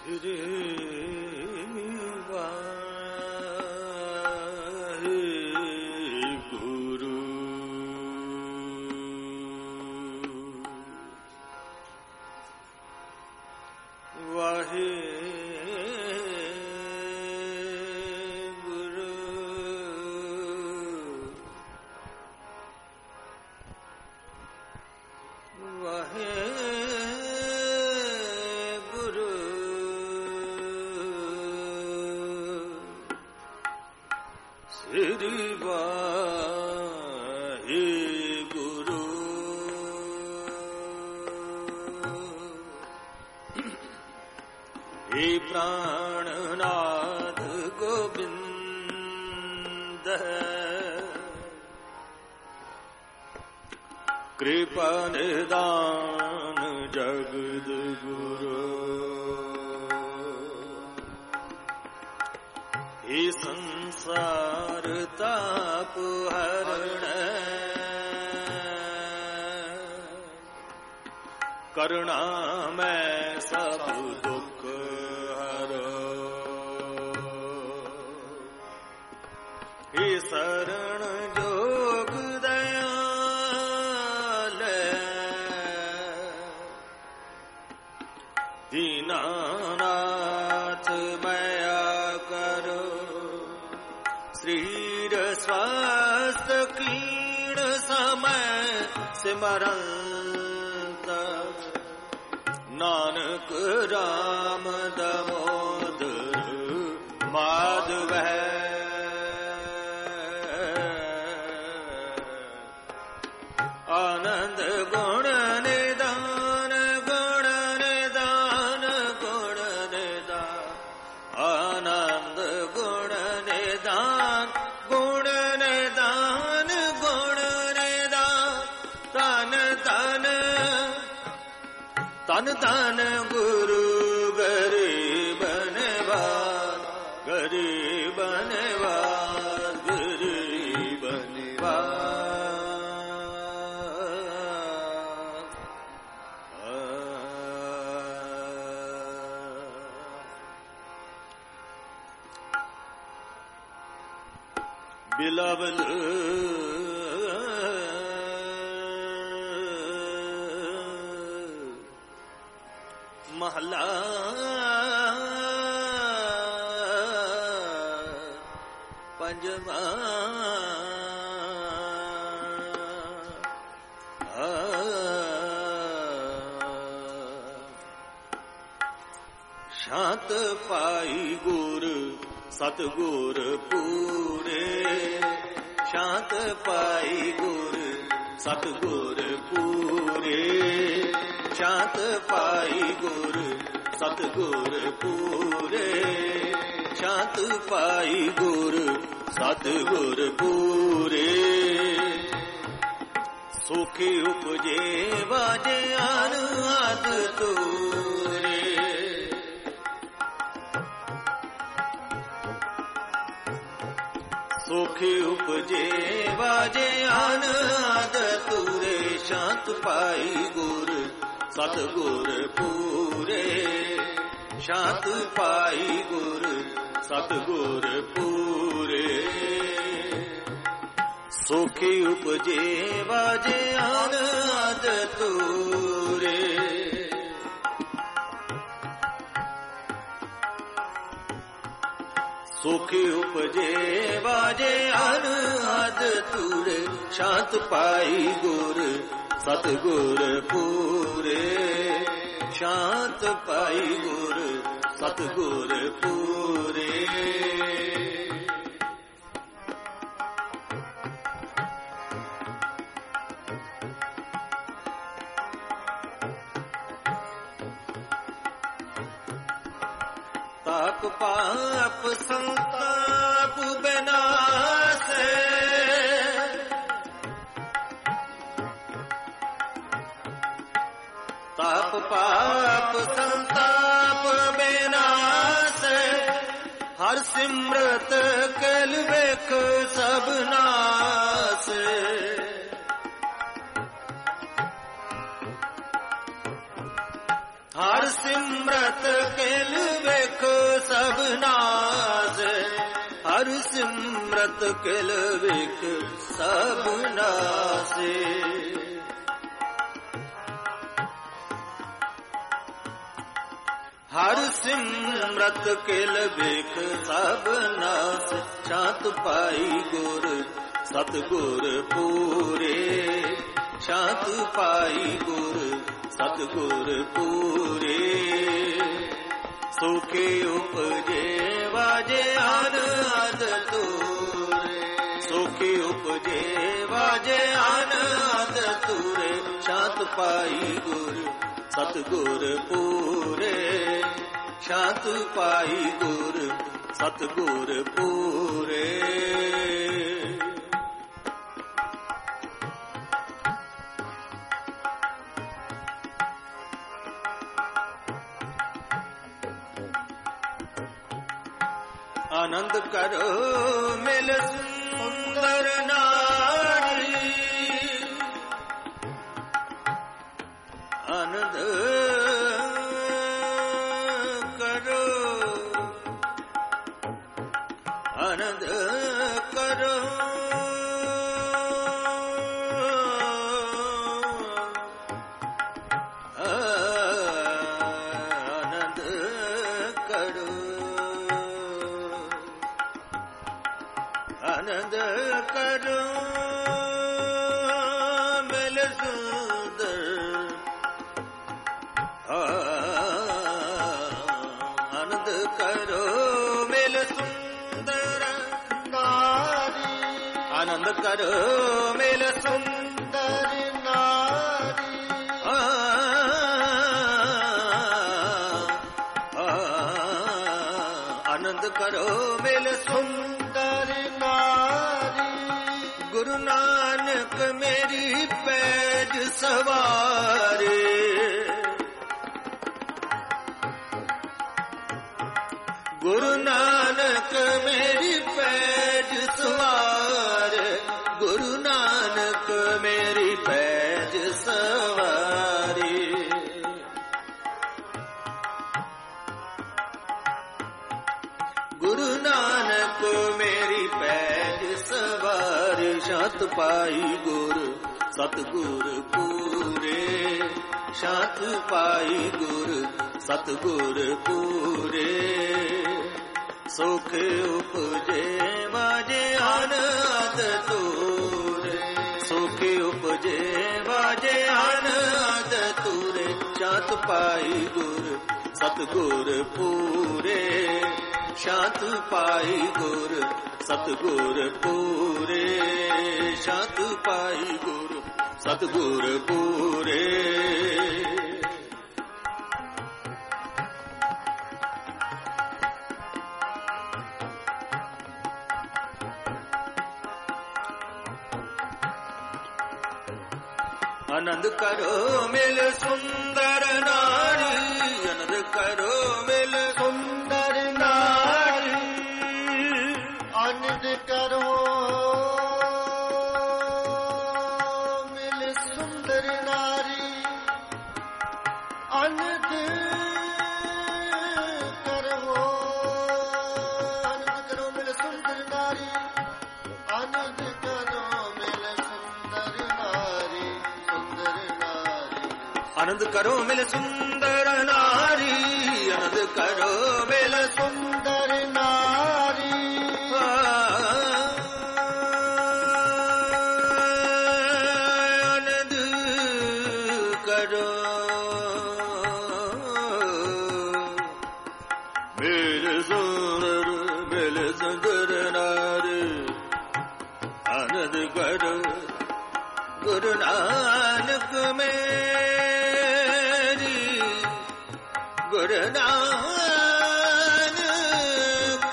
ਸ੍ਰੀ ਵਾਹਿਗੁਰੂ। ਵਾਹਿਗੁਰੂ ਵਾਹਿਗੁਰੂ ਸ੍ਰੀ ਵਾਹਿਗੁਰੂ। हे प्राणनाथ गोविंद कृपा निदान जगद गुरु। हे संसार ताप हरण करुणा मैं सब दुख हे शरण जोग दयाल दीनानाथ मया करो। शरीर स्वास्थ्य कीण समय सिमरंत नानक राम दामोदर माधव। आनंद गुण निदान गुण निदान गुण निदान आनंद गुण निदान गुण निदान गुण निदान। तन तन तन तन गुरु गरीब निवास गरीब निवास गरीब निवास। बिलावल महला पंजवा। शांत पाई गुर सतगुर पूरे। शांत पाई गुर सतगुर पूरे। शांत पाई गुर सतगुर पूरे। शांत पाई गुर सतगुर पूरे। सुखी उपजे बाजे आद तूरे। सुखी उपजे बाजे आनंद तूरे। शांत पाई गुर सतगुर पूरे। शांत पाई गुर सतगुर पूरे। सुखी उपजे बाजे आनंद तूरे। सुखी उपजे बाजे अनहद तूरे। शांत पाई गुर सतगुर पूरे। शांत पाई गुर सतगुर पूरे। ताप पाप संताप विनाशे। ताप पाप संताप विनाशे। हर सिमरत कल वेख सब नासे। ਹਰ ਸਿਮਰਤ ਕੇਲ ਵੇਖ ਸਭ ਨਾਸ, ਹਰ ਸਿਮਰਤ ਕੇਲ ਵੇਖ ਸਭ ਨਾਸੇ। ਹਰ ਸਿਮਰਤ ਕੇਲ ਵੇਖ ਸਭ ਨਾਸ, ਸ਼ਾਂਤ ਪਾਈ ਗੁਰ ਸਤਿਗੁਰ ਪੂਰੇ, ਸ਼ਾਂਤ ਪਾਈ ਗੁਰ ਸਤਿਗੁਰ ਪੂਰੇ। ਸੁਖੇ ਉਪਜੇ ਵਾਜੇ ਅਨਹਦ ਤੂਰੇ, ਸੁਖੇ ਉਪਜੇ ਵਾਜੇ ਅਨਹਦ ਤੂਰੇ। ਸ਼ਾਂਤ ਪਾਈ ਗੁਰ ਸਤਿਗੁਰ ਪੂਰੇ, ਸ਼ਾਂਤ ਪਾਈ ਗੁਰ ਸਤਿਗੁਰ ਪੂਰੇ। ਆਨੰਦ ਕਰੋ ਮਿਲ ਸੁੰਦਰ ਨਾਰੀ, ਆਨੰਦ ਕਰੋ, ਆਨੰਦ ਕਰੋ, ਆਨੰਦ ਕਰੋ, ਆਨੰਦ ਕਰੋ ਮਿਲ ਸੁੰਦਰ, ਆਨੰਦ ਕਰੋ ਮਿਲ ਸੁੰਦਰ ਨਾਰੀ, ਆਨੰਦ ਕਰੋ ਮਿਲ ਸੁੰਦਰ ਨਾਰੀ। ਆਨੰਦ ਕਰੋ ਮਿਲ ਸੁੰਦਰ ਨਾਰੀ। ਗੁਰੂ ਨਾਨਕ ਮੇਰੀ ਪੈਜ ਸਵਾਰੇ, ਗੁਰੂ ਨਾਨਕ ਮੇਰੀ ਪੈਜ ਸਵਾਰੇ, ਗੁਰੂ ਨਾਨਕ ਮੇਰੀ ਪੈਜ ਸਵਾਰੀ। ਗੁਰੂ ਨਾਨਕ ਮੇਰੀ ਪੈਜ ਸਵਾਰੀ। ਸ਼ਾਂਤ ਪਾਈ ਗੁਰ ਸਤਿਗੁਰ ਪੂਰੇ, ਸ਼ਾਂਤ ਪਾਈ ਗੁਰ ਸਤਿਗੁਰ ਪੂਰੇ। ਸੁਖ ਉਪਜੇ ਵਾਜੇ ਅਨਹਦ ਤੂਰੇ, ਸੁਖ ਉਪਜੇ ਵਾਜੇ ਅਨਹਦ ਤੂਰੇ। ਸ਼ਾਂਤ ਪਾਈ ਗੁਰ ਸਤਿਗੁਰ ਪੂਰੇ, ਸ਼ਾਂਤ ਪਾਈ ਗੁਰ ਸਤਿਗੁਰ ਪੂਰੇ, ਸ਼ਾਂਤ ਪਾਈ ਗੁਰ ਸਤਿਗੁਰ ਪੂਰੇ। ਆਨੰਦ ਕਰੋ ਮਿਲ ਸੁੰਦਰ ਨਾਰੀ, ਆਨੰਦ ਕਰੋ ਮਿਲ ਸੁੰਦਰ ਨਾਰੀ। ਆਨੰਦ ਕਰੋ ਮਿਲ ਸੁੰਦਰ ਨਾਰੀ, ਆਨੰਦ ਕਰੋ, ਆਨੰਦ ਕਰੋ ਮਿਲ ਸੁੰਦਰ ਨਾਰੀ, ਆਨੰਦ ਕਰੋ ਮਿਲ ਸੁੰਦਰ ਨਾਰੀ, ਸੁੰਦਰ ਨਾਰੀ। ਆਨੰਦ ਕਰੋ ਮਿਲ ਸੁੰਦਰ ਨਾਰੀ, ਆਨੰਦ ਕਰੋ ਮਿਲ ਸੁੰਦਰ ਨਾਰੀ। ਆਨੰਦ ਕਰੋ ਮਿਲ ਸੁੰਦਰ, ਮਿਲ ਸੁੰਦਰ ਨਾਰੀ। ਆਨੰਦ ਕਰੋ ਗੁਰੂ ਨਾਨਕ ਮੇਰੀ, ਗੁਰੂ ਨਾਨਕ,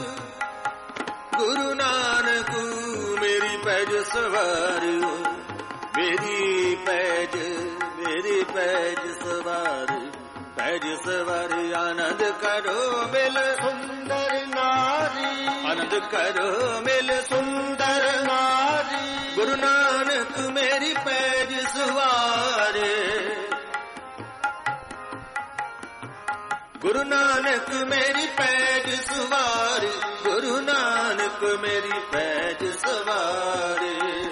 ਗੁਰੂ ਨਾਨਕ ਮੇਰੀ ਪੈਜ ਸਵਾਰਿਓ, ਮੇਰੀ ਪੈਜ, ਮੇਰੀ ਪੈਜ ਸਵਾਰੀ, ਪੈਜ ਸਵਾਰੀ। ਆਨੰਦ ਕਰੋ ਮਿਲ ਸੁੰਦਰ ਨਾਰੀ, ਆਨੰਦ ਕਰੋ ਮਿਲ ਸੁੰਦਰ ਨਾਰੀ। ਗੁਰੂ ਨਾਨਕ ਮੇਰੀ ਪੈਜ ਸਵਾਰੇ, ਗੁਰੂ ਨਾਨਕ ਮੇਰੀ ਪੈਜ ਸਵਾਰ, ਗੁਰੂ ਨਾਨਕ ਮੇਰੀ ਪੈਜ ਸਵਾਰ।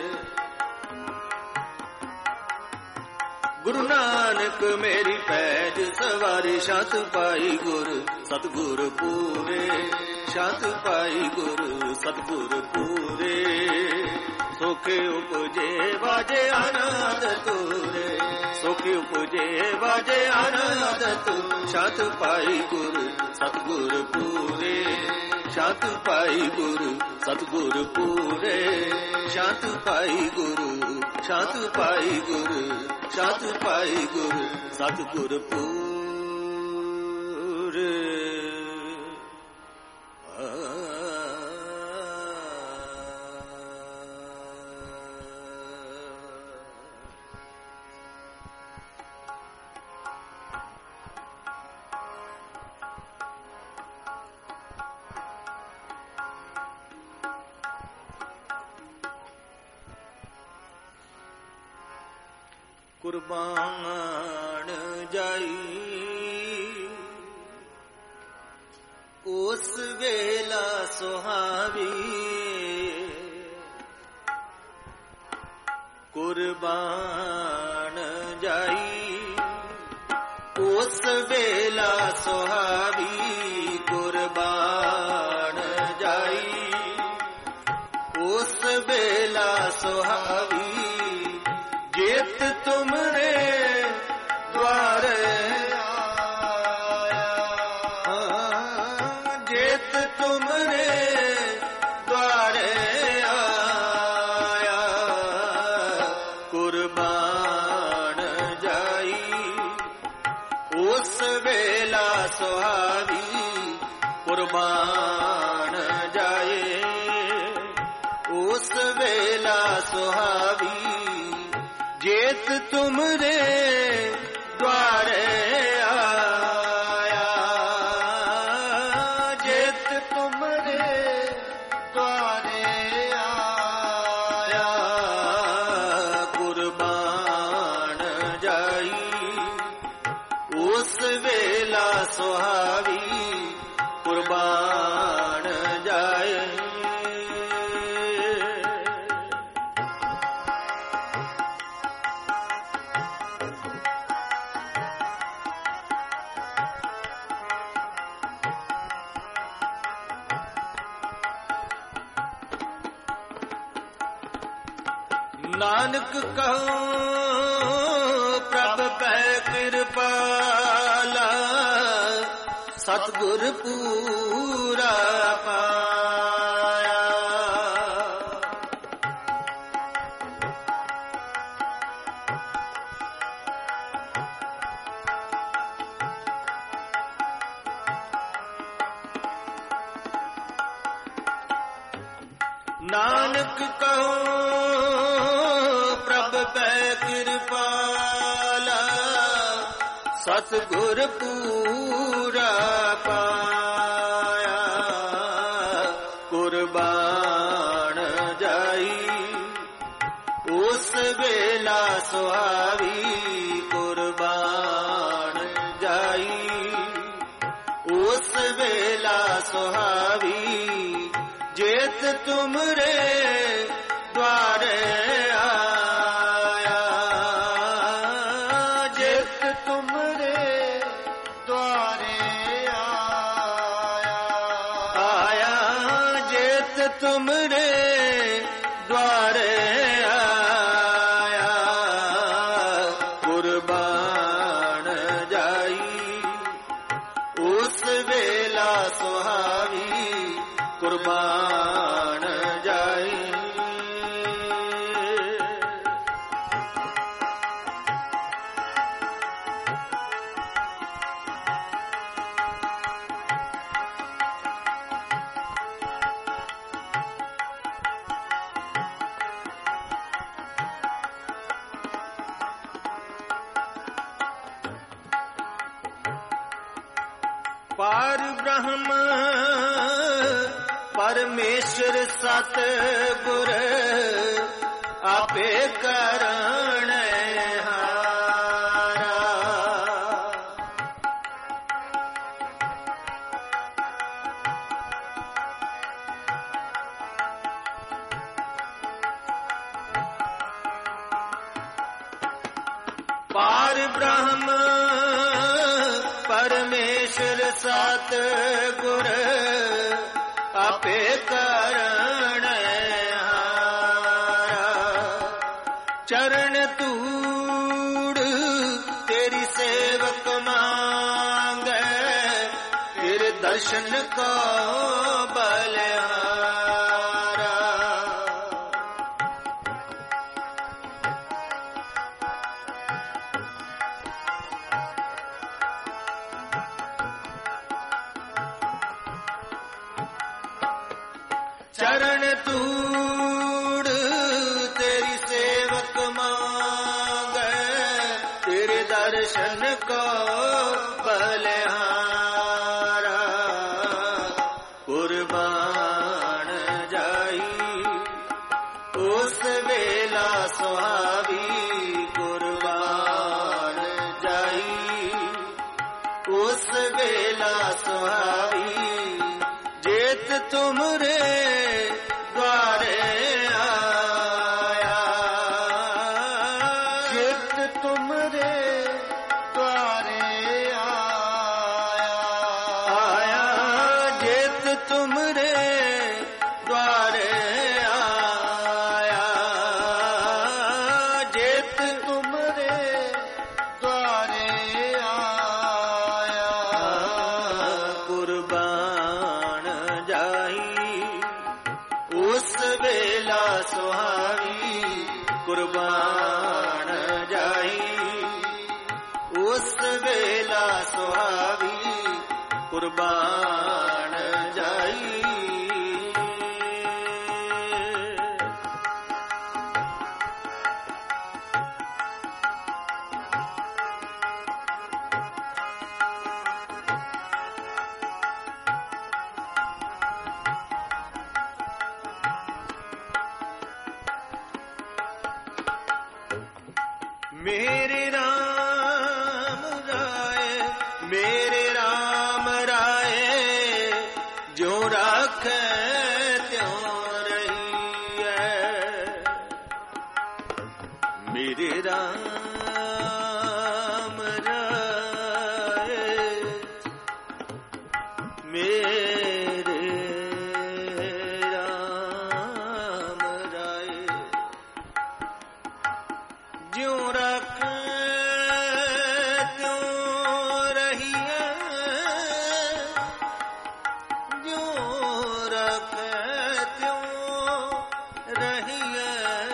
ਗੁਰੂ ਨਾਨਕ ਮੇਰੀ ਪੈਜ ਸਵਾਰੀ, ਸ਼ਤ ਪਾਈ ਗੁਰ ਸਤਿਗੁਰ ਪੂਰੇ, ਸ਼ਤ ਪਾਈ ਗੁਰ ਸਤਿਗੁਰ ਪੂਰੇ। ਸੁਖੇ ਉਪਜੇ ਵਾਜੇ ਆਨੰਦ ਤੂਰੇ, ਸੁਖੇ ਉਪਜੇ ਵਾਜੇ ਆਨੰਦ ਤੂ। ਸ਼ਤ ਪਾਈ ਗੁਰ ਸਤਿਗੁਰ ਪੂਰੇ, ਸ਼ਤ ਪਾਈ ਗੁਰ ਸਤਿਗੁਰ ਪੂਰੇ। ਸ਼ਤ ਪਾਈ ਗੁਰ, ਸ਼ਤ ਪਾਈ ਗੁਰ, ਸ਼ਤ ਪਾਈ ਗੁਰ ਸਤਿਗੁਰ ਪੂਰੇ। ਕੁਰਬਾਨ ਜਾਈ ਉਸ ਵੇਲਾ ਸੁਹਾਵੀ, ਕੁਰਬਾਨ ਜਾਈ ਉਸ ਵੇਲਾ ਸੁਹਾਵੀ, ਕੁਰਬਾਨ ਜਾਈ ਉਸ ਵੇਲਾ ਸੁਹਾਵੀ। ਜਿਤ ਤੁਮਰੇ ਦੁਆਰੇ ਆਇਆ, ਜਿਤ ਤੁਮਰੇ ਦੁਆਰੇ ਆਇਆ, ਕੁਰਬਾਨ ਜਾਈ ਉਸ ਵੇਲਾ ਸੁਹਾਵੀ, ਕੁਰਬਾਨ ਜਾਏ ਉਸ ਵੇਲਾ ਸੁਹਾਵੀ। ਜਿਤ ਤੁਮਰੇ ਦੁਆਰੇ ਆਇਆ, ਜਿਤ ਤੁਮਰੇ ਦੁਆਰੇ ਆਇਆ, ਕੁਰਬਾਨ ਜਾਈ ਉਸ ਵੇਲਾ ਸੁਹਾਵੀ, ਕੁਰਬਾਨ ਜਾਏ। ਨਾਨਕ ਕਹੋ ਪ੍ਰਭ ਪੈ ਕਿਰਪਾਲਾ, ਸਤਿਗੁਰ ਪੂਰਾ ਪਾਇਆ। ਨਾਨਕ ਕਹੋ ਪ੍ਰਭ ਪੈ ਕਿਰਪਾਲਾ, ਸਤਿਗੁਰ ਪੂਰਾ ਪਾਇਆ। ਕੁਰਬਾਨ ਜਾਈ ਉਸ ਵੇਲਾ ਸੁਹਾਵੀ, ਕੁਰਬਾਨ ਜਾਈ ਉਸ ਵੇਲਾ ਸੁਹਾਵੀ। ਜਿਤ ਤੁਮਰੇ ਦੁਆਰੇ ਆਇਆ, ਜਿਤ ਤੁਮਰੇ ਦੁਆਰੇ ਆਇਆ, ਆਇਆ ਜਿਤ ਤੁਮਰੇ ਦੁਆਰੇ ਆਇਆ। ਕੁਰਬਾਨ ਜਾਈ ਉਸ ਵੇਲਾ ਸੁਹਾਵੀ, ਕੁਰਬਾਨ ਜਾਈ। ਪਾਰ ਬ੍ਰਹਮ ਪਰਮੇਸ਼ਰ ਸਤਿਗੁਰ ਆਪੇ ਕਰਣ ਹਾਰਾ। परमेश्वर सत गुर आपे करण हारा। चरण तूड़ तेरी सेवक मांगे, फिर दर्शन को बलिहारा। चरण तूड़ तेरी सेवक मांगे, तेरे दर्शन को बलिहारा। कुर्बान जाई उस वेला सुहावी, कुर्बान जाई उस वेला सुहावी। जेत तुमरे द्वारे आया, जेत तुमरे द्वारे आया, जेत तुमरे द्वारे आया, जेत तुमरे द्वारे आया। कुर्बान जाई उस वेला सुहावी, कुर्बान जाई उस वेला सुहावी, कुर्बान जाई। मेरे राम राय, मेरे राम राय, जो राखे त्यों रही है। मेरे राम राय, मेरे राम राय, जो रखे त्यों रहिए, जो रखे त्यों रहिए।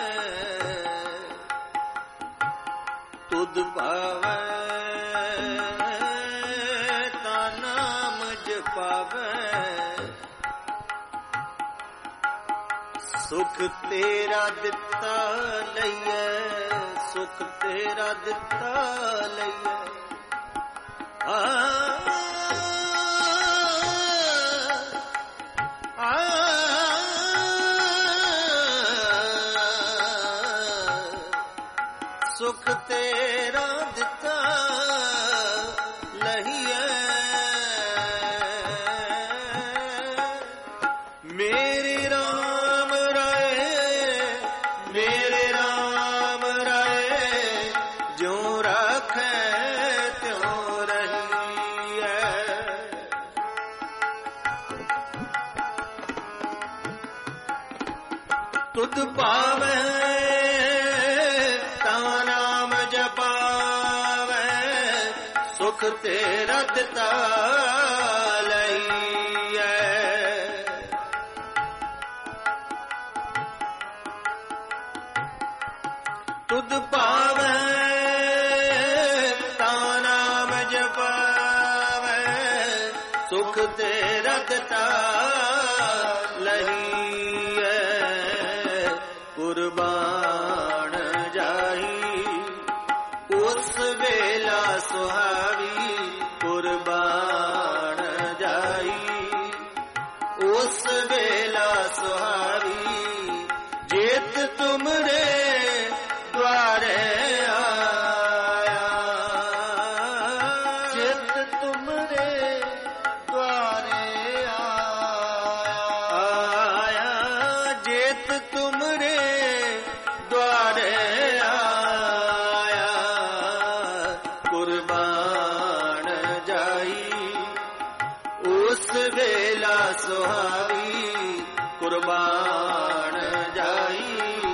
तुद पावे ता नाम जपावे, सुख तेरा दिता लइए, सुख तेरा दिता लइए। सुख तेरा दिता लइए। मेरे राम राय, मेरे राम राय, जो राखे त्यों रही है। तुद पावे ता नाम जपावे, सुख तेरा दिता लइए। तुद पावे ता नाम जपावे, सुख तेरा दिता लइए। कुर्बान जाई उस वेला सुहावी, कुर्बान जाई उस वेला सुहावी। जेत तुमरे द्वारे आया, जेत तुमरे द्वारे आया। ਉਸ ਵੇਲਾ ਸੁਹਾਵੀ ਕੁਰਬਾਨ ਜਾਈ।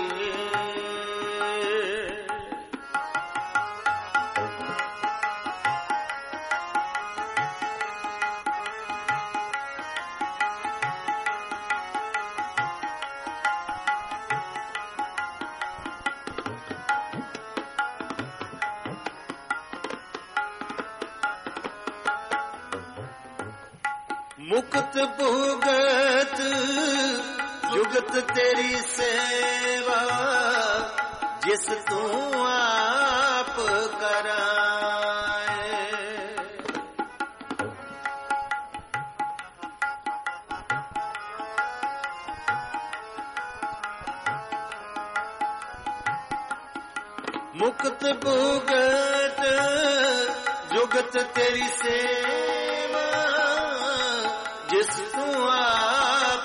ਮੁਕਤ ਭੁਗਤ ਜੁਗਤ ਤੇਰੀ ਸੇਵਾ, ਜਿਸ ਤੂੰ ਆਪ ਕਰਾਏ। ਮੁਕਤ ਭੁਗਤ ਜੁਗਤ ਤੇਰੀ ਸੇਵਾ, ਜਿਸ ਤੂੰ ਆਪ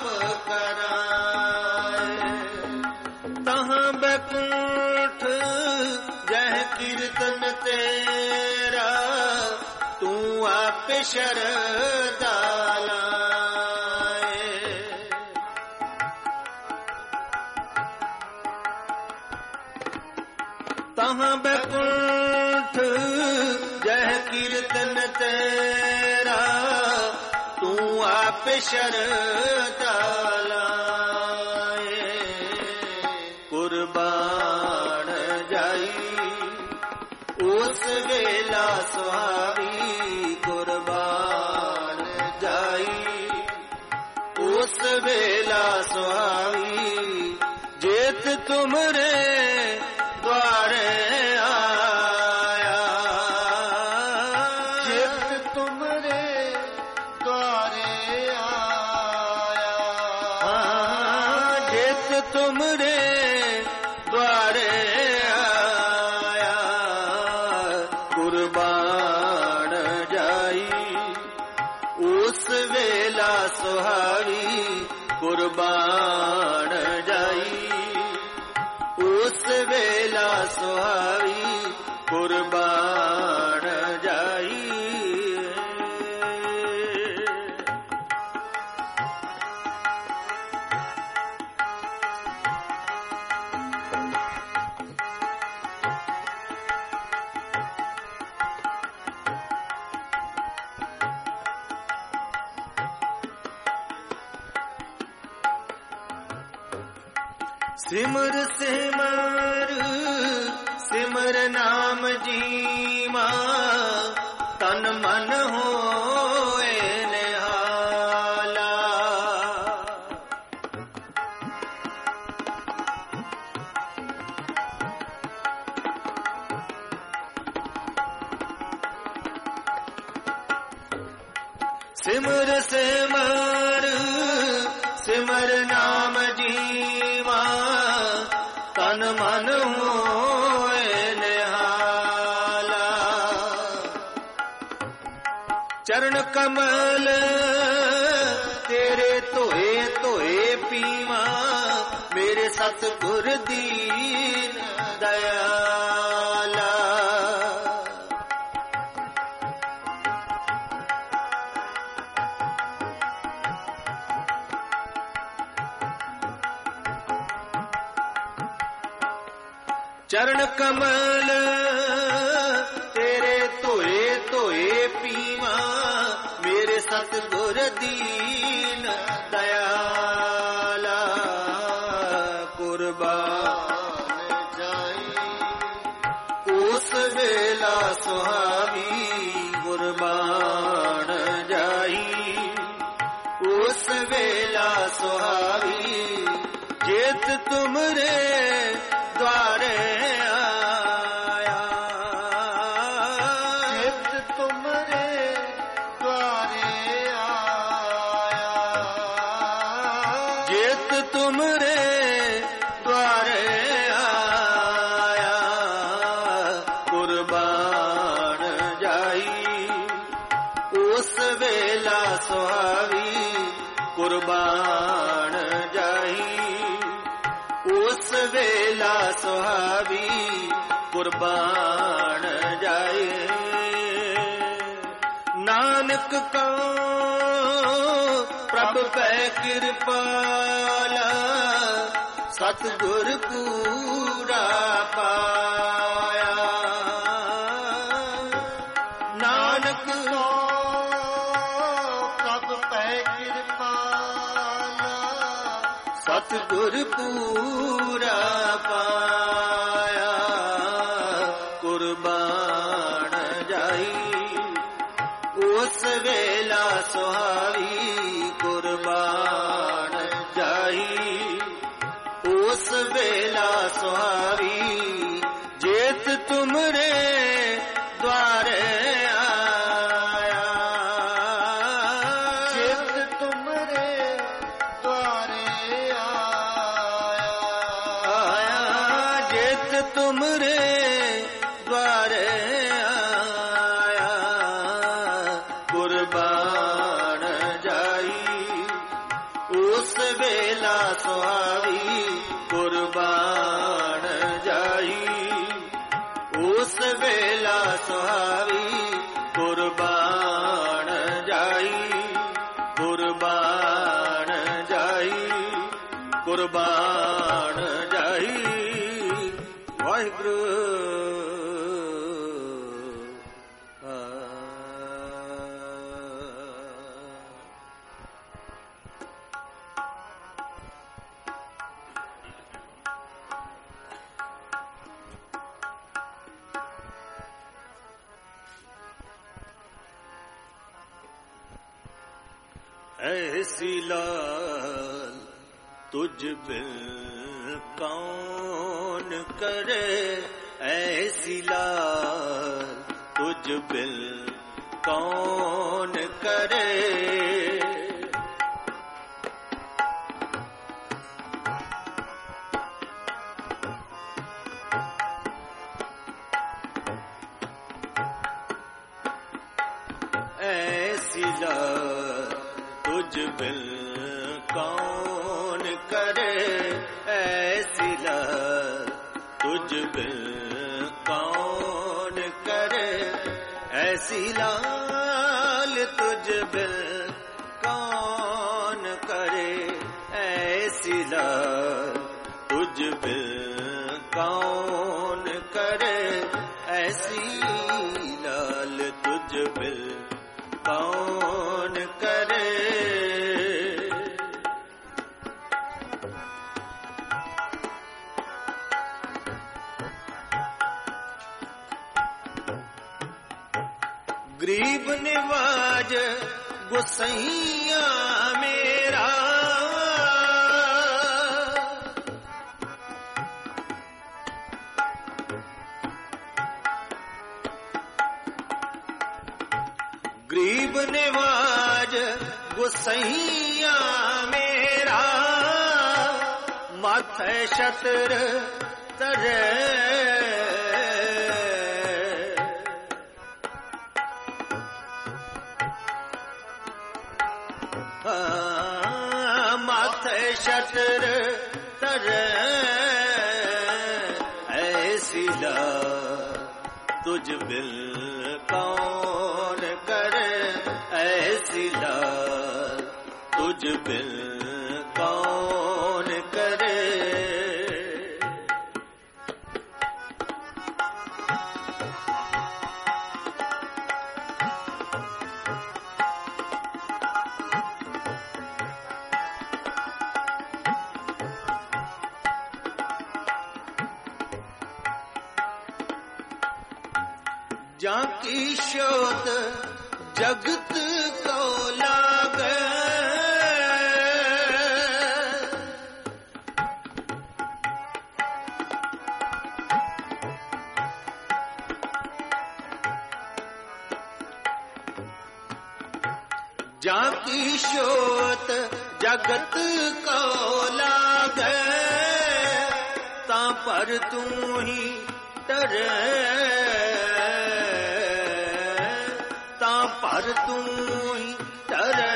ਕਰਾਏ। ਤਹਾਂ ਬੈਕੁੰਠ ਜਹ ਕੀਰਤਨ ਤੇਰਾ, ਤੂੰ ਆਪੇ ਸ਼ਰਧਾ ਲਾਏ। ਤਹਾਂ ਬੈਕੁੰਠ ਜਹ ਕੀਰਤਨ ਤੇਰਾ, ਤੂੰ ਆਪੇ ਸ਼ਰਧਾ ਲਾਏ। ਕੁਰਬਾਨ ਜਾਈ ਉਸ ਵੇਲਾ ਸੁਹਾਵੀ, ਕੁਰਬਾਨ ਜਾਈ ਉਸ ਵੇਲਾ ਸੁਹਾਵੀ। ਜੇਤ ਤੁਮਰੇ ਦੁਆਰੇ ਆਇਆ, ਜੇਤ ਤੁਮਰੇ ਦੁਆਰੇ ਆਇਆ। ਜੇਤ ਤੁਮਰੇ ਦੁਆਰੇ ਆਇਆ, ਕੁਰਬਾਨ ਜਾਈ ਉਸ ਵੇਲਾ ਸੁਹਾਵੀ, ਕੁਰਬਾਨ ਜਾਈ ਉਸ ਵੇਲਾ ਸੁਹਾਵੀ, ਕੁਰਬਾਨ ਜਾਈ। ਸਿਮਰ ਸਿਮਰ ਸਿਮਰ ਨਾਮ ਜੀਵਾ, ਤਨ ਮਨ ਹੋਏ ਨਿਹਾਲਾ। ਸਿਮਰ ਸਿਮਰ ਸਿਮਰ ਨਾਮ ਜੀਵਾ, ਤਨ ਮਨ ਹੋਏ ਨਿਹਾਲਾ। ਚਰਨ ਕਮਲ ਤੇਰੇ ਧੋਏ ਧੋਏ ਪੀਵਾ, ਮੇਰੇ ਸਤਿਗੁਰ ਦੀਨ ਦਇਆਲਾ। ਚਰਨ ਕਮਲ ਤੇਰੇ ਧੋਏ ਧੋਏ ਪੀਵਾ, ਮੇਰੇ ਸਤਿਗੁਰ ਦੀਨ ਦਇਆਲਾ। ਕੁਰਬਾਨ ਜਾਈ ਉਸ ਵੇਲਾ ਸੁਹਾਵੀ, ਕੁਰਬਾਨ ਜਾਈ ਉਸ ਵੇਲਾ ਸੁਹਾਵੀ। ਜੇਤ ਤੁਮਰੇ ਦੁਆਰੇ ਆਇਆ, ਜੇਤ ਤੁਮਰੇ ਦੁਆਰੇ ਆਇਆ। ਜੇਤ ਤੁਮਰੇ ਦੁਆਰੇ ਆਇਆ, ਕੁਰਬਾਨ ਜਾਈ ਉਸ ਵੇਲਾ ਸੁਹਾਵੀ, ਕੁਰਬਾਨ ਜਾਈ ਉਸ ਵੇਲਾ ਸੁਹਾਵੀ, ਕੁਰਬਾਨ ਜਾਏ। ਨਾਨਕ ਕੋ प्रभ पै कृपाला सतगुर पूरा पाया। नानक प्रभ पै कृपाला सतगुर पूरा पाया। कुर्बान जाई उस वेला सुहावी, कुर्बान जाई उस वेला सुहावी। जेत तुमरे द्वारे आया, जेत तुमरे द्वारे आया, जेत तुमरे द्वारे आया। कुर्बान जाई उस वेला सुहावी, कुर्बान जाई उस वेला सुहावी। कुर्बान जाई, कुर्बान जाई, कुर्बान जाई। वाहिगुरु ऐसी लाल तुझ बिन कौन करे, ऐसी लाल तुझ बिन कौन करे। ऐसी लाल तुझ बिन कौन करे, ऐसी लाल तुझ बिन कौन करे। ऐसी लाल तुझ बिन कौन करे, ऐसी लाल तुझ बिन कौन करे। ऐसी लाल तुझ बिन कौन करे। गरीब निवाज गुसैया मेरा, गरीब निवाज गुसैया मेरा। माथे छत्र तरे माथे छत्र तरे। ऐसी लाल तुझ बिन कौन करे, ऐसी लाल तुझ बिन कौन करे। जाकी शोध जगत को लागे, जाकी शोध जगत को लागे। ता पर तू ही डरे, पर तू ही डरे।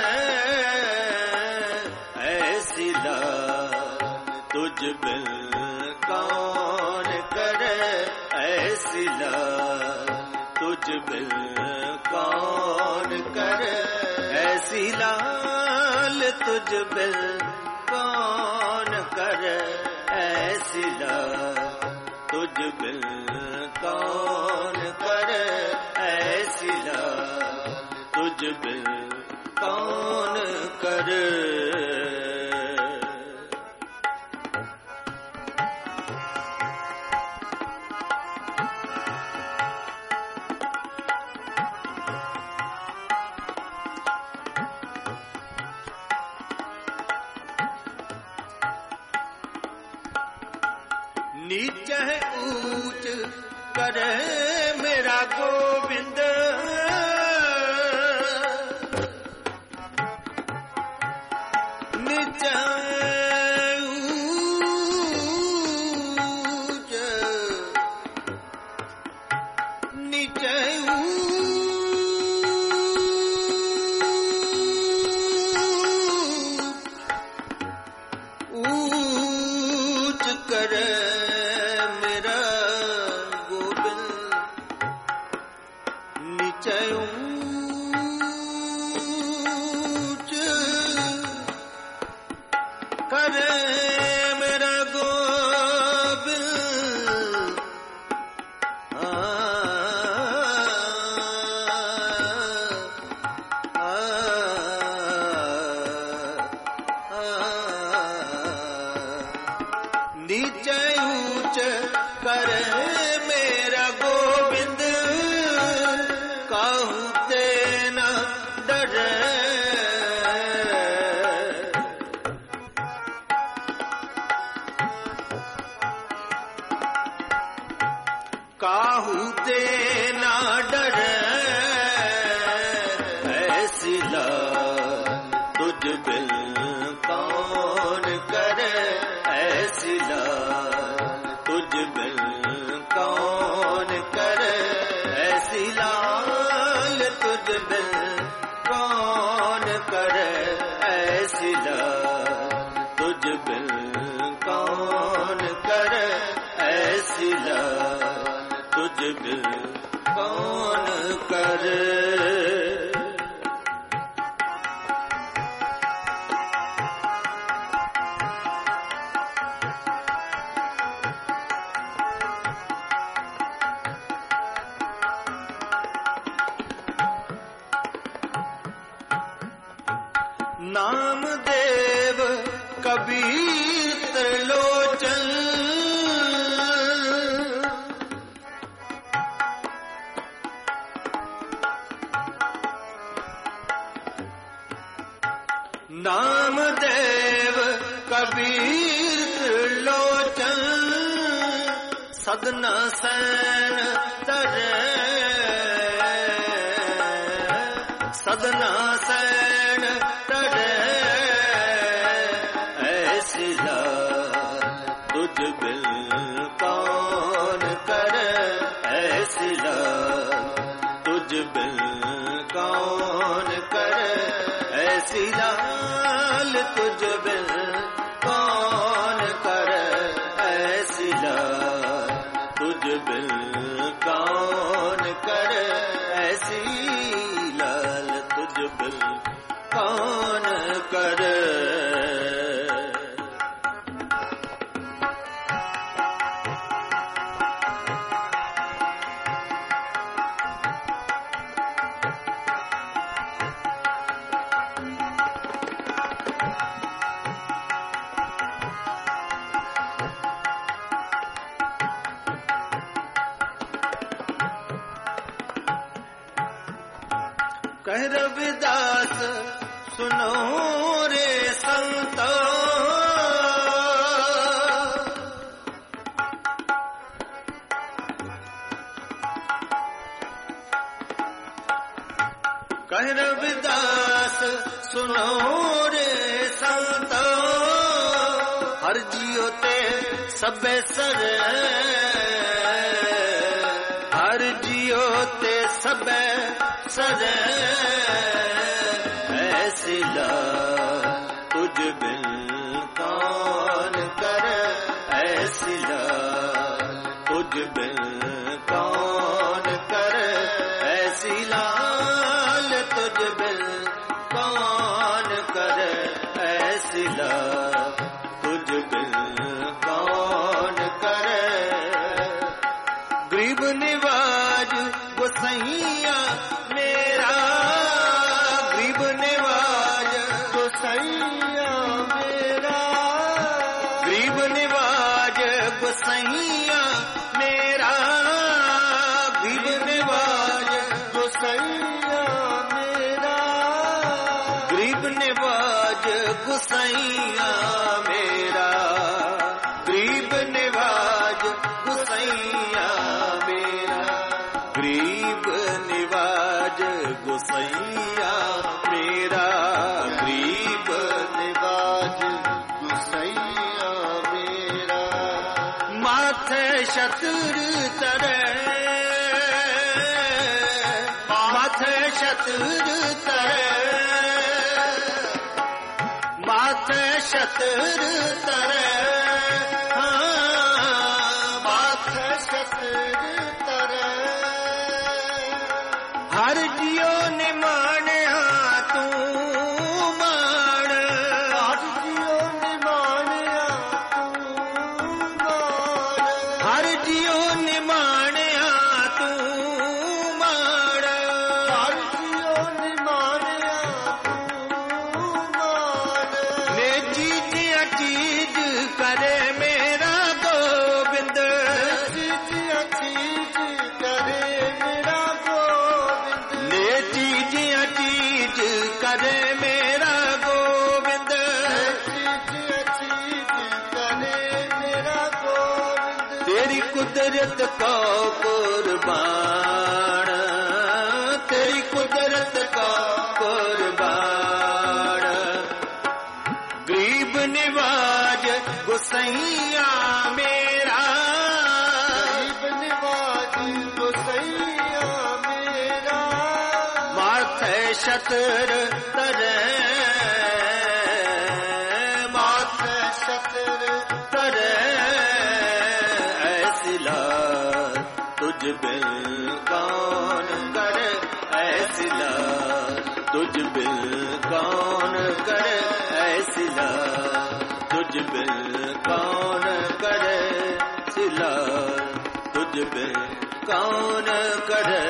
ऐसी लाल तुझ बिन कौन करे, ऐसी लाल तुझ बिन कौन करे। ऐसी लाल तुझ बिन कौन करे ऐसी लाल, तुझ बिन कौन करे ऐसी लाल, तुझ बिन कौन करे। नीचे ऊंच करे मेरा गोविंद, नीचे ऊंच, नीचे ऊंच करे ऊंच करे मेरा गोविंद, नीचे ऊंच करे मेरा गोविंद, काहू ते न डरे, काहू ते न डरे ऐसी लाल, तुझ बिन कौन करे ऐसी लाल, तुझ बिन कौन करे ऐसी लाल, तुझ बिन कौन करे ऐसी लाल, तुझ बिन कौन करे ऐसी लाल, तुझ बिन कौन करे। नामदेव कबीर त्रिलोचन, नामदेव कबीर त्रिलोचन, सदना सैन तरे, सदना सैन तरे ऐसी लाल, तुझ बिन कौन करे ऐसी लाल, तुझ बिन कौन करे ऐसी लाल, तुझ बिन कौन करे ऐसी लाल, तुझ बिन कौन करे ऐसी लाल, तुझ बिन कौन करे। कह रविदास सुनो रे संतो, कह रविदास सुनो रे संतो, हर जियो ते सबे सर, हर जियो ते सबे सर ऐसी लाल, तुझ बिन कौन करे ऐसी लाल, तुझ बिन कौन करे ऐसी लाल, तुझ बिन कौन करे गोसैया मेरा गरीब निवाज गोसैया मेरा गरीब निवाज गोसैया मेरा गरीब निवाज गोसैया मेरा गरीब निवाज गोसैया मेरा गरीब निवाज गोसैया मेरा माथे शतर तरे माथे शतर तरे माथे शतर तरे माथे शतर तरे हर जियो ने माणिया तू माण हर जियो ने माणिया तू माण हर जियो ने माणिया तू माण हर जियो ने माणिया तू माण ने चीज अचीज करे मेरा गोविंद चीज अचीज करे मेरा गोविंद ने चीज अचीज करे मेरा गोविंद चीज अचीज करे मेरा गोविंद तेरी कुदरत को कुर्बान तेरी कुदरत को कुर्बान गरीब निवाज गोसैया मेरा गरीब निवाज गोसैया मेरा माथे शतर तरे माथे शतर तरे ऐसी लाज तुझ बिन कौन करे ऐसी लाज तुझ बिन कौन करे ऐसी लाज तुझ बिन कौन करे सिला तुझ बिन कौन करे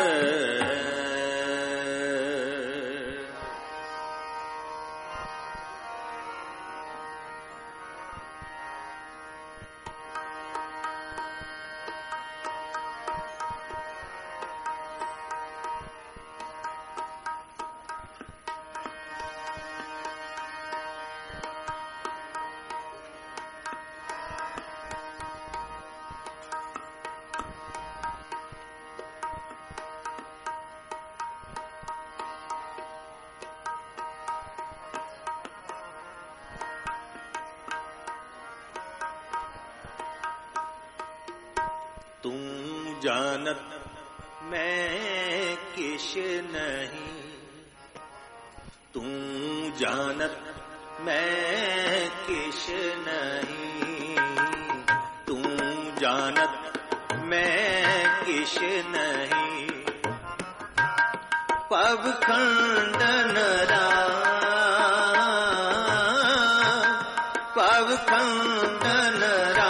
तू जानत मैं किश नहीं तू जानत मैं किश नहीं तू जानत मैं किश नहीं पव खंडन पव खंडन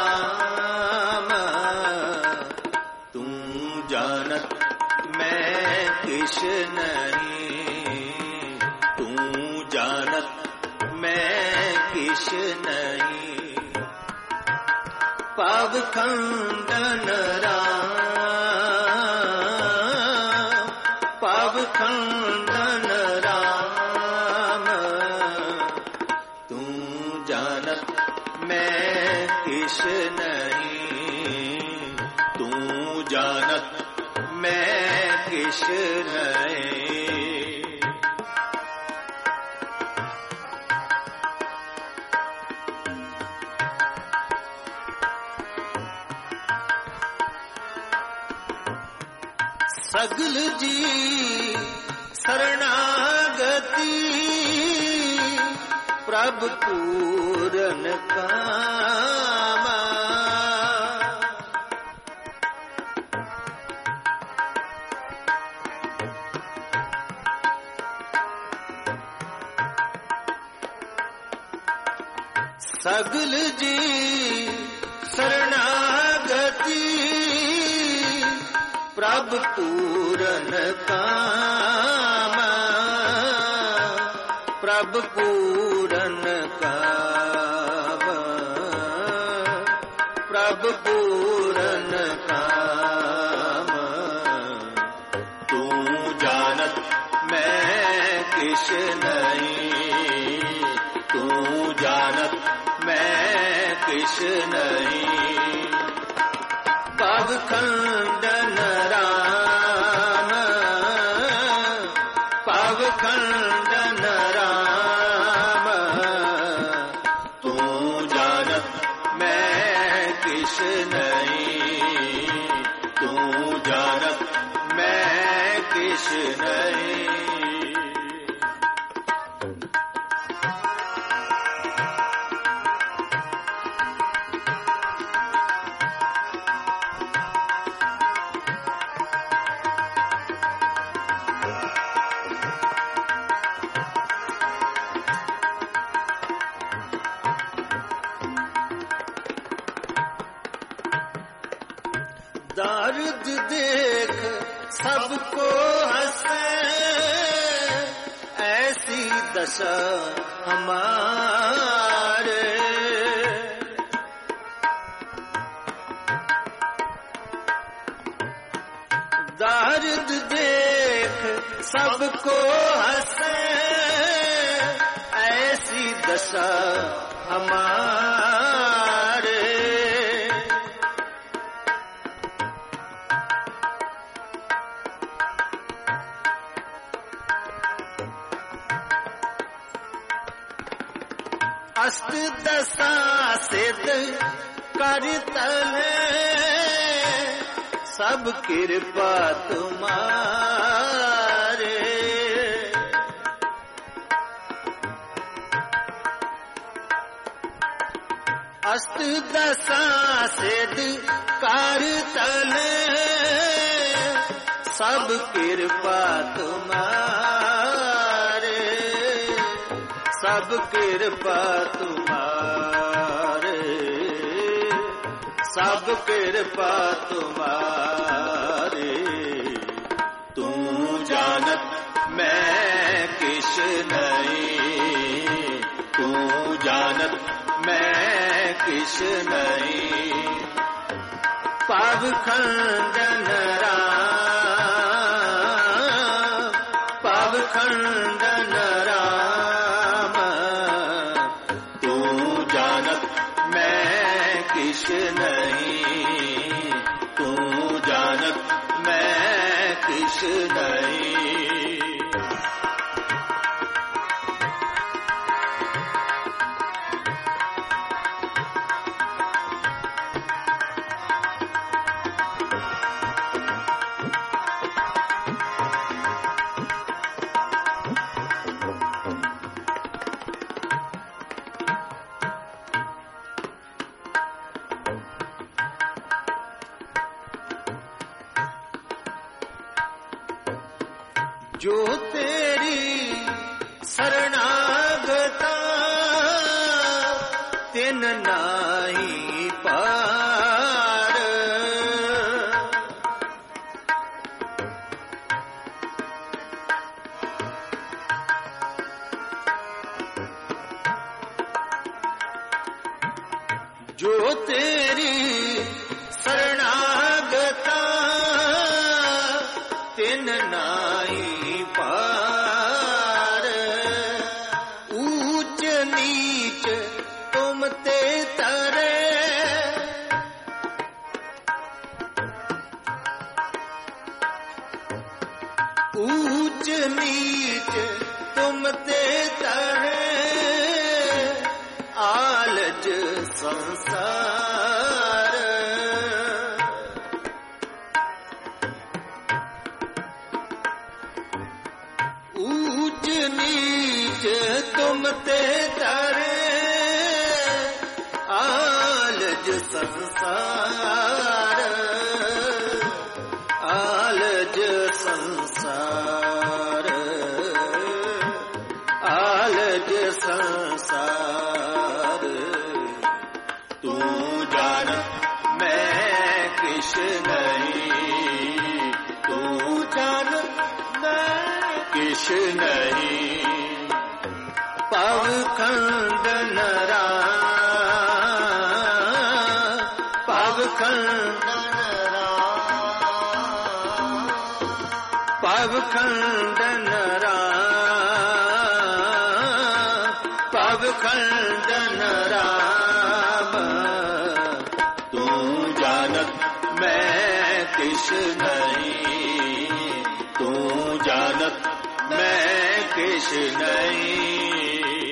तू जानत मैं किश नहीं तू जानत मैं किश नहीं पव खंडन पव खंडन तू जानत मैं किश नहीं तू जानत मैं किश नहीं सगल जी शरणागति प्रभु पूरन कामा सगल जी शरणागति प्रभु पूरन कामा प्रभु पूरन कामा प्रभु किश नहीं, तू जानत मैं किश नहीं। पग खंडन राम, पग खंडन राम, तू जानत मैं किश नहीं, तू जानत मैं किश नहीं। दर्द देख सबको हंसे, ऐसी दशा हमारे। दर्द देख सबको हंसे, ऐसी दशा हमारे। अष्ट दशा सिद्ध करतले, सब कृपा तुम्हारे। अष्ट दशा सिद्ध करतले, सब कृपा तुम्हारे, सब कृपा तुम्हारे, सब कृपा तुम्हारे। तू जानत मैं किश नहीं, तू जानत मैं किश नहीं। पग खंडन राम, पग खंडन राम, तू जानत मैं किश नहीं, तू जानत मैं किश नहीं। जो तेरी शरणागता, तिन नाही पार। जो तेरी शरणागता, तिन नाही पार। ऊंच नीच तुम ते तरे, ऊंच नीच तुम ते तरे। आलज संसार, ऊंच नीच तुम ते तरे। आलज संसार, आलज संसार, आलज संसार। तू जानत मैं किश नहीं, तू जानत मैं किश नहीं। पग खंडन राम, पग खंडन राम, पग खंडन राम, खंडन राम तू जानत मैं किस नहीं, तू जानत मैं किस नहीं।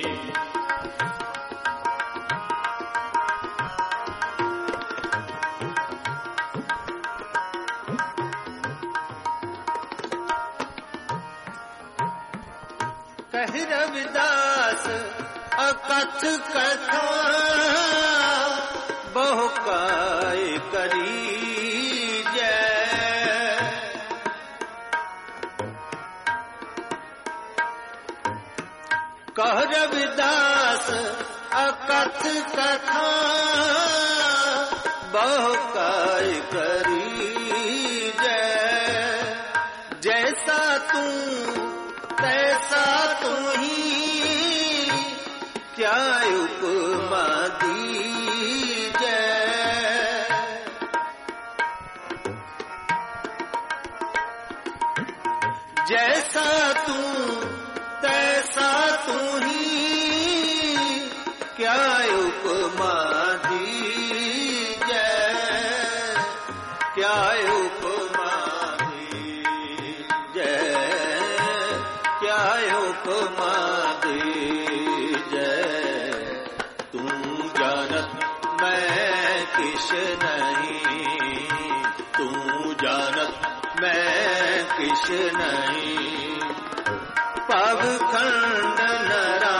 कह रविदास अकथ कथा बहु काय करी जय। कह रविदास अकथ कथा बहु काय करी जय। जैसा तू तैसा तू ही क्या उपमा दीजै। जैसा तू तैसा तू ही क्या उपमा दीजै, क्या उपमा दीजै, क्या उपमा दीजै। तू जानत मैं किस नहीं, तू जानत मैं किस नहीं। पव खंडन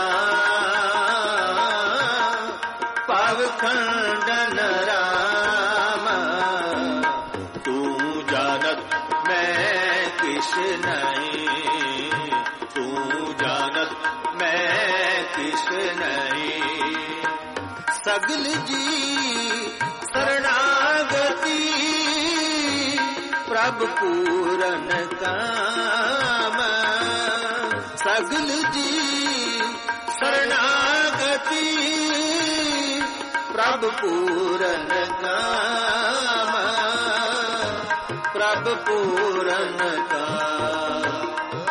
राम, पव खंडन राम तू जानत मैं किस नहीं, तू जानत मैं किस नहीं। सगल जी शरणागति प्रभु पूरन काम। सगल जी शरणागति प्रभु पूरन काम, प्रभु पूरन काम,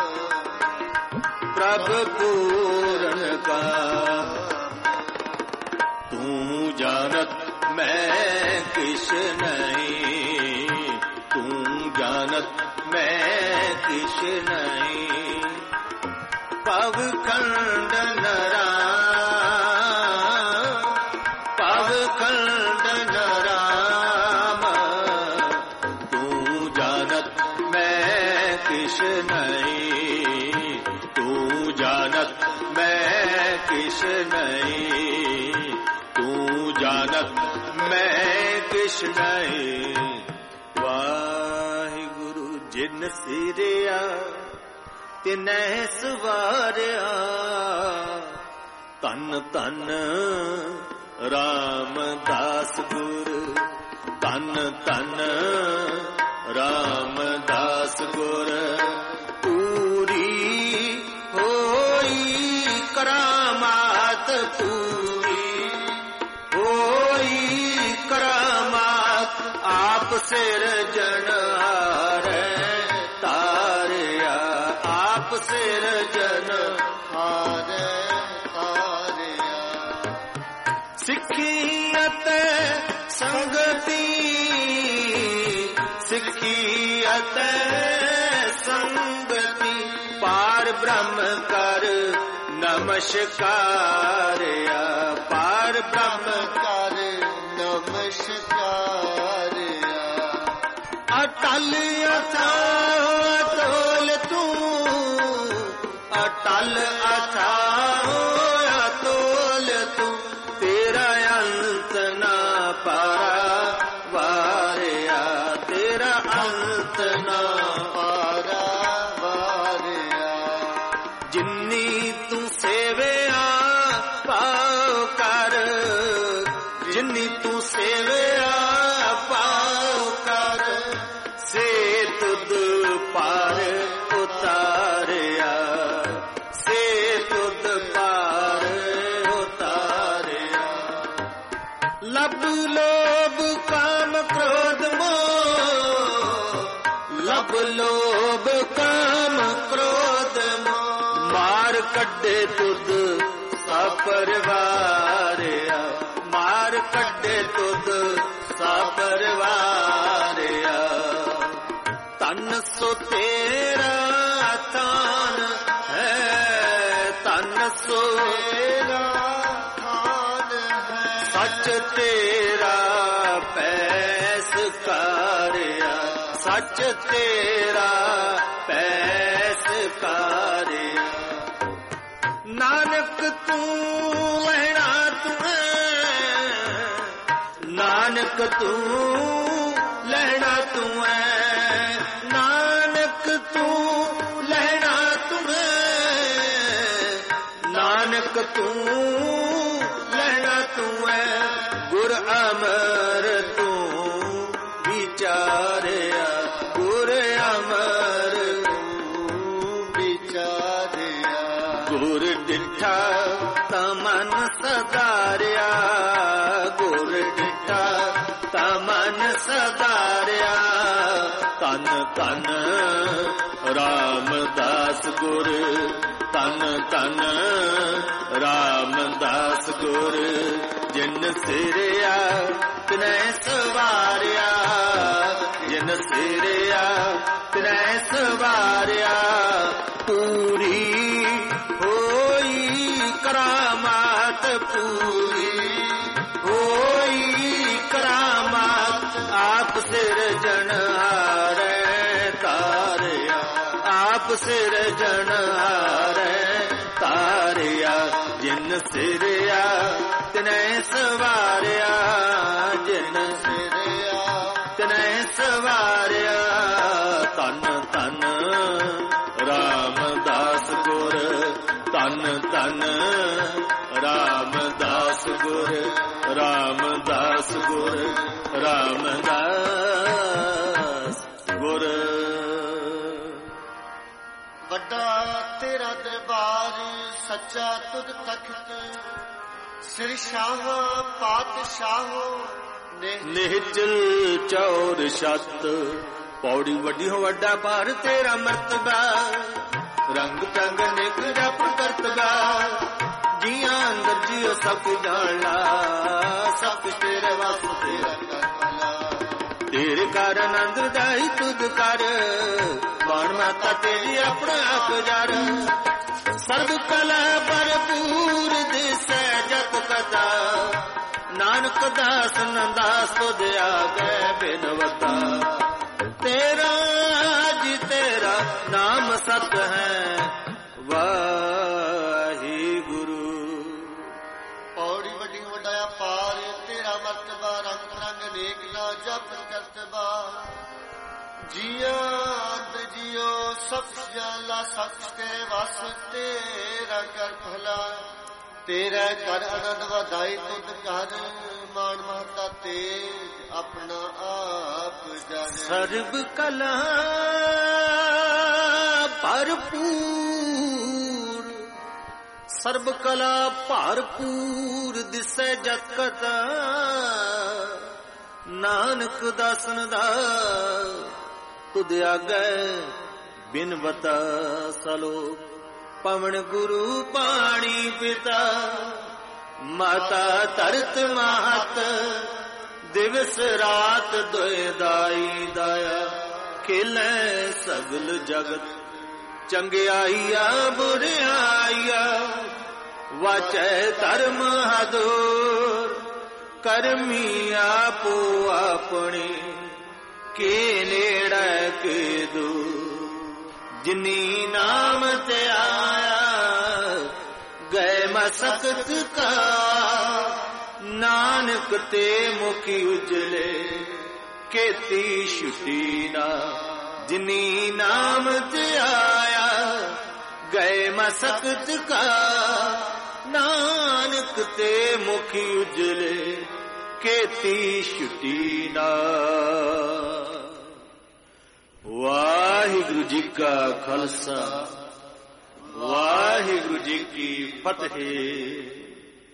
प्रभु पूरन काम। तू जानत मैं किस नहीं, तू जानत मैं किस नहीं। पव खंडन राम, पव खंडन राम तू जानत मैं किस नहीं, तू जानत मैं किस नहीं, तू जानत मैं किस नहीं। वाहिगुरु जिन सिरिया तिनै सवारिया, तन तन रामदास गुर, तन तन रामदास गुर। पूरी होई करामात, पूरी होई करामात आप सिरजनहारे तारिया, आप सिरजनहारे तारिया। सिੱਖੀ ਅਤੇ ਸੰਗਤੀ, ਸਿੱਖੀ ਅਤੇ ਸੰਗਤੀ ਪਾਰ ਬ੍ਰਹਮ ਕਰ ਨਮਸਕਾਰਿਆ, ਪਾਰ ਬ੍ਰਹਮ ਕਰ ਨਮਸਕਾਰਿਆ। ਅਟਲ ਅਥਾਹ ਅਟਲ ਤੂੰ, ਅਟਲ ਅਥਾਹ ਅਟਲ ਤੂੰ ਤੇਰਾ ਅੰਤ ਨਾ ਪਾਰਾ ਵਾਰਿਆ, ਤੇਰਾ ਅੰਤ ਨਾ ਪਾਰਾ ਵਾਰਿਆ। ਜਿੰਨੀ ਤੂੰ ਸੇਵਿਆ ਪਾਉ ਕਰ, ਜਿੰਨੀ ਤੂੰ ਸੇਵਿਆ ਪਾਉ ਕਰ, ਸੇ ਤੁਧ ਪਾਰ ਉਤਾਰਿਆ, ਸੇ ਤੁਧ ਪਾਰ ਉਤਾਰਿਆ। ਲਬ ਲੋਭ ਕਾਮ ਕ੍ਰੋਧ ਮੋਹ, ਲਬ ਲੋਭ ਕਾਮ ਕ੍ਰੋਧ ਮੋਹ ਮਾਰ ਕੱਢੇ ਤੁਧ ਸਭ ਪਰਵਾਰਿਆ, ਮਾਰ ਕੱਢੇ ਤੁਧ ਸਾ ਪਰਵਾਰਿਆ। ਤਨ ਸੋ ਤੇਰਾ ਥਾਨ ਹੈ, ਤਨ ਸੋ ਤੇਰਾ ਥਾਨ ਹੈ, ਸੱਚ ਤੇਰਾ ਪੈਸ ਕਾਰਿਆ, ਸੱਚ ਤੇਰਾ ਪੈਸ ਕਾਰਿਆ। ਨਾਨਕ ਤੂੰ ਲੈਣਾ ਤੂੰ, ਨਾਨਕ ਤੂੰ ਲੈਣਾ ਤੂੰ ਹੈ, ਨਾਨਕ ਤੂੰ ਲੈਣਾ ਤੂੰ ਹੈ, ਨਾਨਕ ਤੂੰ ਲੈਣਾ ਤੂੰ ਹੈ। ਗੁਰ ਅਮਰ ਤੂੰ ਵਿਚਾਰਿਆ, ਗੁਰ ਅਮਰ ਤੂੰ ਵਿਚਾਰਿਆ। ਗੁਰ ਡਿਠਾ ਤਾਂ ਮਨ ਸਦਾਰਿਆ, ਗੁਰ ਡਿਠਾ ਤਾਂ ਮਨ ਸਦਾਰਿਆ। ਤਨ ਤਨ ਰਾਮਦਾਸ ਗੁਰ, ਤਨ ਤਨ ਰਾਮਦਾਸ ਗੁਰ। ਜਿਨ ਸਿਰਿਆ ਤਿਨੈ ਸਵਾਰਿਆ, ਜਿਨ ਸਿਰਿਆ ਤਿਨੈ ਸਵਾਰਿਆ। ਪੂਰੀ ਹੋਈ ਕਰਾਮਾਤ, ਪੂਰੀ ਹੋਈ ਕਰਾਮਾਤ। ਆਪ ਸਿਰਜਣਹਾਰੈ ਤਾਰਿਆ, ਆਪ ਸਿਰਜਣਹਾਰੈ ਤਾਰਿਆ। ਜਿਨ ਸਿਰਿਆ ਤਿਨੈ ਸਵਾਰਿਆ, ਜਿਨ ਸਿਰਿਆ ਤਿਨੈ ਸਵਾਰਿਆ। ਤਨ ਤਨ ਰਾਮਦਾਸ ਗੁਰ, ਤਨ ਤਨ ਰਾਮਦਾਸ ਗੁਰ, ਰਾਮਦਾਸ ਗੁਰ, ਰਾਮਦਾਸ ਗੁਰ। ਵੱਡਾ ਤੇਰਾ ਦਰਬਾਰ, ਸੱਚਾ ਤੁਧ ਤਖਤ। ਸਿਰ ਸ਼ਾਹ ਪਾਤਸ਼ਾਹੋ ਨਿਹਚਲ ਚੌਰ ਛੱਤ। ਪੌੜੀ ਵੱਡੀ ਹੋ ਵੱਡਾ ਭਾਰ ਤੇਰਾ ਮਰਤਬਾ, ਰੰਗ ਟੰਗ ਨਿਕ ਜਪ ਕਰਤਬਾ। ਜੀਆਂ ਅੰਦਰ ਜੀਓ ਸਭ ਜਾਣਲਾ, ਸਭ ਤੇਰੇ ਵਸ ਤੇਰਾ ਕਰਲਾ। ਤੇਰੇ ਕਾਰਨ ਅੰਦਰ ਜਾਈ ਤੁਧ ਕਰ, ਬਾਣ ਮਾਤਾ ਤੇਰੀ ਆਪਣਾ ਆਪ ਜਰ। ਸਰਬ ਕਲਾ ਭਰਪੂਰ ਦਿਸੈ ਜਤ ਕਥਾ, ਨਾਨਕ ਦਾਸ ਨੰਦਾਸ ਤੁਧ ਆਗੇ ਬਿਨਵਤਾ। ਤੇਰਾ ਜੀ ਤੇਰਾ ਨਾਮ ਸਤ ਹੈ ਵਾਹਿਗੁਰੂ। ਪੌੜੀ ਵੱਡੀ ਵੱਡਾ ਪਾਰ ਤੇਰਾ ਮਰਤਬਾ, ਰੰਗ ਰੰਗ ਨੇਕ ਨਾ ਜਪ ਕਰਤਬਾ। ਜੀਆਂ ਅੰਤ ਜੀਓ ਸਭ ਜਾਲਾ, ਸੱਚ ਤੇਰੇ ਵਸ ਤੇਰਾ ਕਰ ਭਲਾ। ਤੇਰਾ ਕਰ ਆਨੰਦ ਵਧਾਈ ਤੁਧ ਕਰ, ਮਾਣ ਮਹਤਾ ਤੇਜ ਆਪਣਾ ਆਪ ਜਾਣੇ। ਸਰਬ ਕਲਾ ਭਰਪੂਰ, ਸਰਬ ਕਲਾ ਭਰਪੂਰ ਦਿਸੈ ਜਤ ਕਥਾ। ਨਾਨਕ ਦਾਸਨ ਦਾ ਤੁਧ ਆਗੇ ਬਿਨਵਤਾ। ਸਲੋਕ ਪਵਨ ਗੁਰੂ ਪਾਣੀ ਪਿਤਾ, ਮਾਤਾ ਧਰਤ ਮਾਤ। ਦਿਵਸ ਰਾਤ ਦੋਇ ਦਾਈ ਦਾਇਆ, ਖੇਲੇ ਸਗਲ ਜਗਤ। ਚੰਗਿਆਈਆ ਬੁਰਿਆਈਆ, ਵਾਚੈ ਧਰਮ ਹਦੂਰ। ਕਰਮੀ ਆਪੋ ਆਪਣੀ, ਕੇ ਨੇੜੇ ਕੇ ਦੂਰ। ਜਿਨੀ ਨਾਮ ਤੇ ਆਇਆ, ਗਏ ਮਸਕਤ ਕਾ। ਨਾਨਕ ਤੇ ਮੁਖੀ ਉਜਲੇ, ਕੀਤੀ ਛੁਟੀ ਨਾ। ਜਿਨੀ ਨਾਮ ਤੇ ਆਇਆ, ਗਏ ਮਸਕਤ ਕਾ। ਨਾਨਕ ਤੇ ਮੁਖੀ ਉਜਲੇ, ਕੀਤੀ ਛੁਟੀ ਨਾ। ਵਾਹਿਗੁਰੂ ਜੀ ਕਾ ਖਾਲਸਾ, ਵਾਹਿਗੁਰੂ ਜੀ ਕੀ ਫਤਿਹ।